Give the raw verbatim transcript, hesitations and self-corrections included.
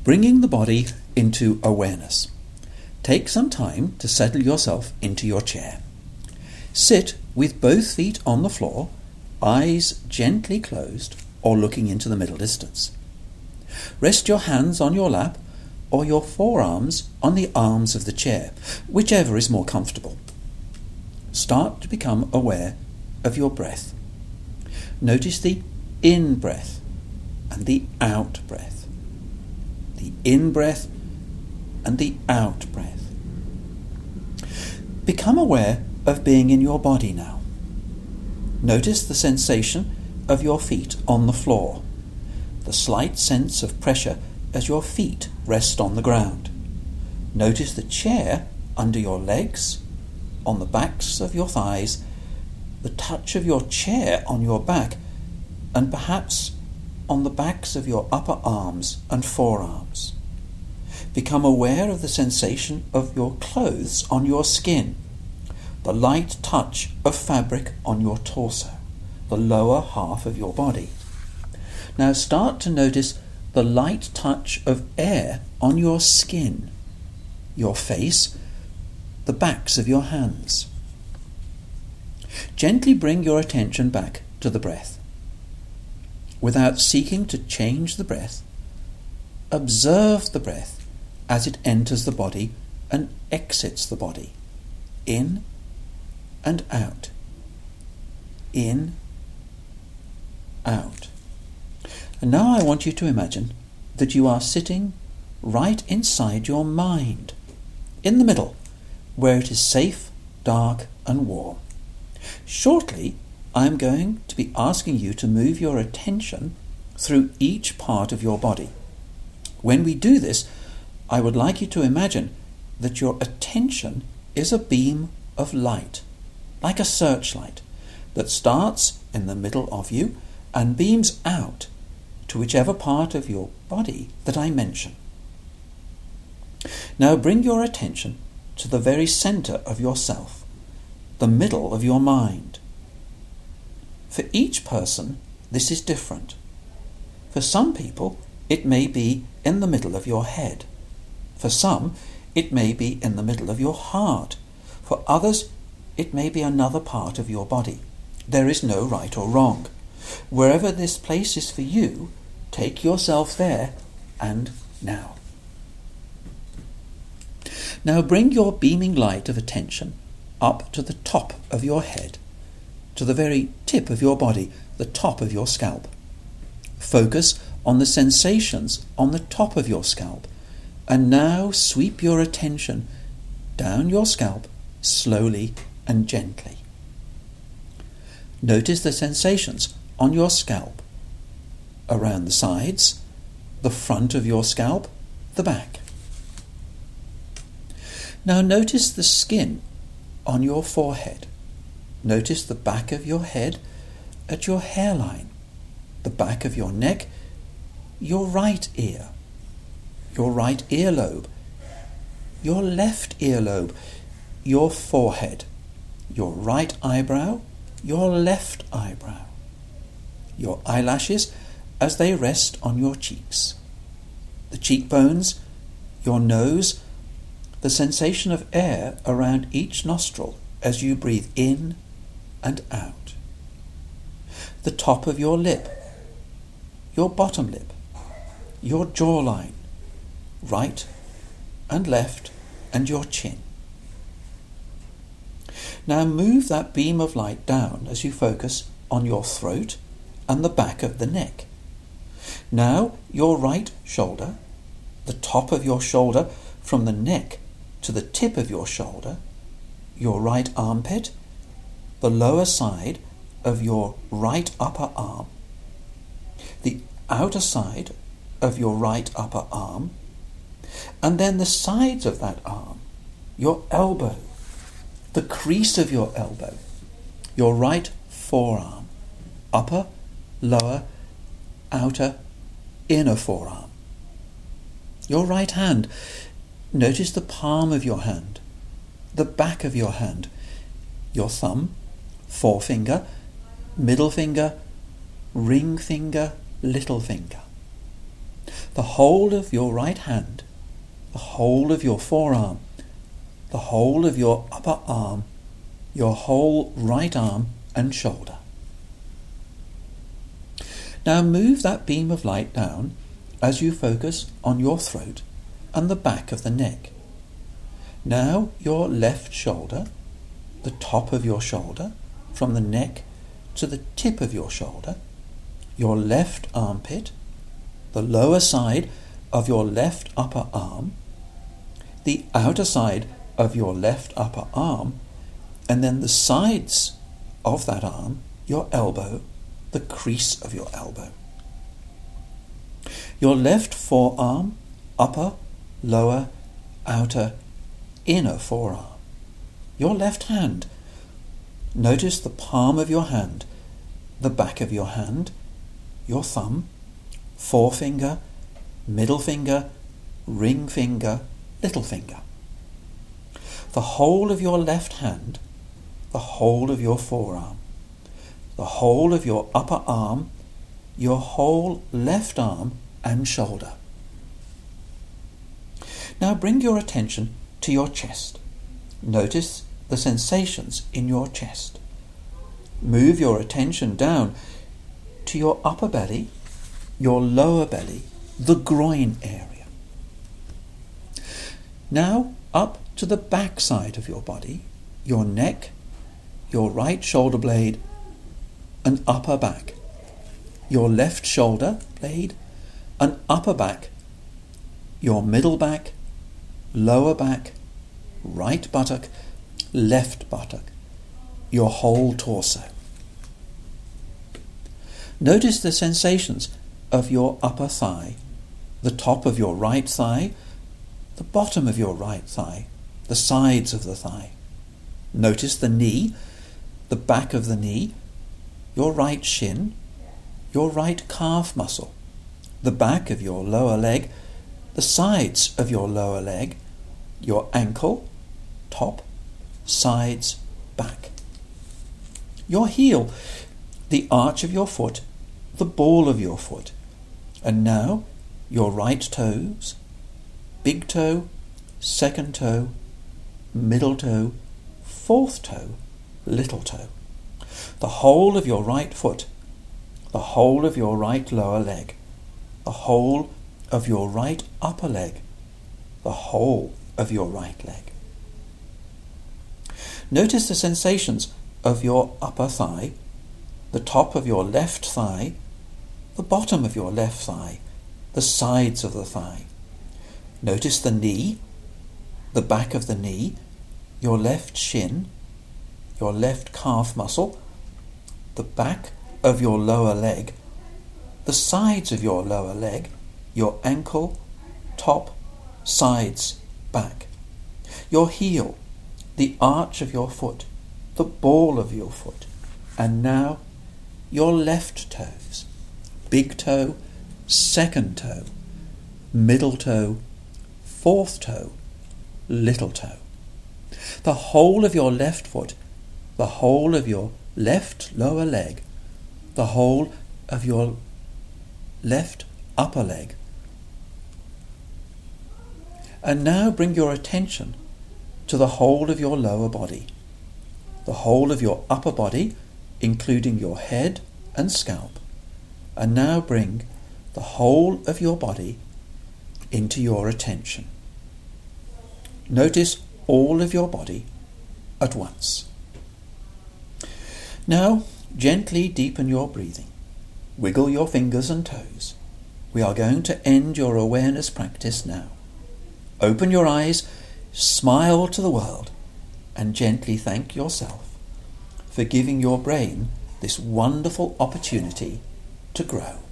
Bringing the body into awareness. Take some time to settle yourself into your chair. Sit with both feet on the floor, eyes gently closed or looking into the middle distance. Rest your hands on your lap or your forearms on the arms of the chair, whichever is more comfortable. Start to become aware of your breath. Notice the in-breath and the out-breath. The in-breath and the out-breath. Become aware of being in your body now. Notice the sensation of your feet on the floor, the slight sense of pressure as your feet rest on the ground. Notice the chair under your legs, on the backs of your thighs, the touch of your chair on your back, and perhaps on the backs of your upper arms and forearms. Become aware of the sensation of your clothes on your skin, the light touch of fabric on your torso, the lower half of your body. Now start to notice the light touch of air on your skin, your face, the backs of your hands. Gently bring your attention back to the breath. Without seeking to change the breath, observe the breath as it enters the body and exits the body, in and out, in, out. And now I want you to imagine that you are sitting right inside your mind, in the middle, where it is safe, dark and warm. Shortly, I am going to be asking you to move your attention through each part of your body. When we do this, I would like you to imagine that your attention is a beam of light, like a searchlight, that starts in the middle of you and beams out to whichever part of your body that I mention. Now bring your attention to the very centre of yourself, the middle of your mind. For each person, this is different. For some people, it may be in the middle of your head. For some, it may be in the middle of your heart. For others, it may be another part of your body. There is no right or wrong. Wherever this place is for you, take yourself there and now. Now bring your beaming light of attention up to the top of your head, to the very tip of your body, the top of your scalp. Focus on the sensations on the top of your scalp, and now sweep your attention down your scalp slowly and gently. Notice the sensations on your scalp, around the sides, the front of your scalp, the back. Now notice the skin on your forehead. Notice the back of your head at your hairline, the back of your neck, your right ear, your right earlobe, your left earlobe, your forehead, your right eyebrow, your left eyebrow, your eyelashes as they rest on your cheeks, the cheekbones, your nose, the sensation of air around each nostril as you breathe in and out, the top of your lip, your bottom lip, your jawline, right and left, and your chin. Now move that beam of light down as you focus on your throat and the back of the neck. Now your right shoulder, the top of your shoulder from the neck to the tip of your shoulder, your right armpit, the lower side of your right upper arm, the outer side of your right upper arm, and then the sides of that arm, your elbow, the crease of your elbow, your right forearm, upper, lower, outer, inner forearm. Your right hand, notice the palm of your hand, the back of your hand, your thumb, forefinger, middle finger, ring finger, little finger. the whole of your right hand, the whole of your forearm, the whole of your upper arm, your whole right arm and shoulder. Now move that beam of light down as you focus on your throat and the back of the neck. Now your left shoulder, the top of your shoulder, from the neck to the tip of your shoulder, your left armpit, the lower side of your left upper arm, the outer side of your left upper arm, and then the sides of that arm, your elbow, the crease of your elbow. Your left forearm, upper, lower, outer, inner forearm. Your left hand. Notice the palm of your hand, the back of your hand, your thumb, forefinger, middle finger, ring finger, little finger. The whole of your left hand, the whole of your forearm, the whole of your upper arm, your whole left arm and shoulder. Now bring your attention to your chest. Notice the sensations in your chest. Move your attention down to your upper belly, your lower belly, the groin area. Now up to the back side of your body, your neck, your right shoulder blade and upper back, your left shoulder blade and upper back, your middle back, lower back, right buttock, left buttock, your whole torso. Notice the sensations of your upper thigh, the top of your right thigh, the bottom of your right thigh, the sides of the thigh. Notice the knee, the back of the knee, your right shin, your right calf muscle, the back of your lower leg, the sides of your lower leg, your ankle, top, sides, back. Your heel, the arch of your foot, the ball of your foot, and now your right toes, big toe, second toe, middle toe, fourth toe, little toe. The whole of your right foot, the whole of your right lower leg, the whole of your right upper leg, the whole of your right leg. Notice the sensations of your upper thigh, the top of your left thigh, the bottom of your left thigh, the sides of the thigh. Notice the knee, the back of the knee, your left shin, your left calf muscle, the back of your lower leg, the sides of your lower leg, your ankle, top, sides, back. Your heel, the arch of your foot, the ball of your foot, and now your left toes, big toe, second toe, middle toe, fourth toe, little toe. The whole of your left foot, the whole of your left lower leg, the whole of your left upper leg. And now bring your attention to the whole of your lower body, the whole of your upper body, including your head and scalp. And now bring the whole of your body into your attention. Notice all of your body at once. Now, gently deepen your breathing. Wiggle your fingers and toes. We are going to end your awareness practice now. Open your eyes, smile to the world, and gently thank yourself for giving your brain this wonderful opportunity to grow.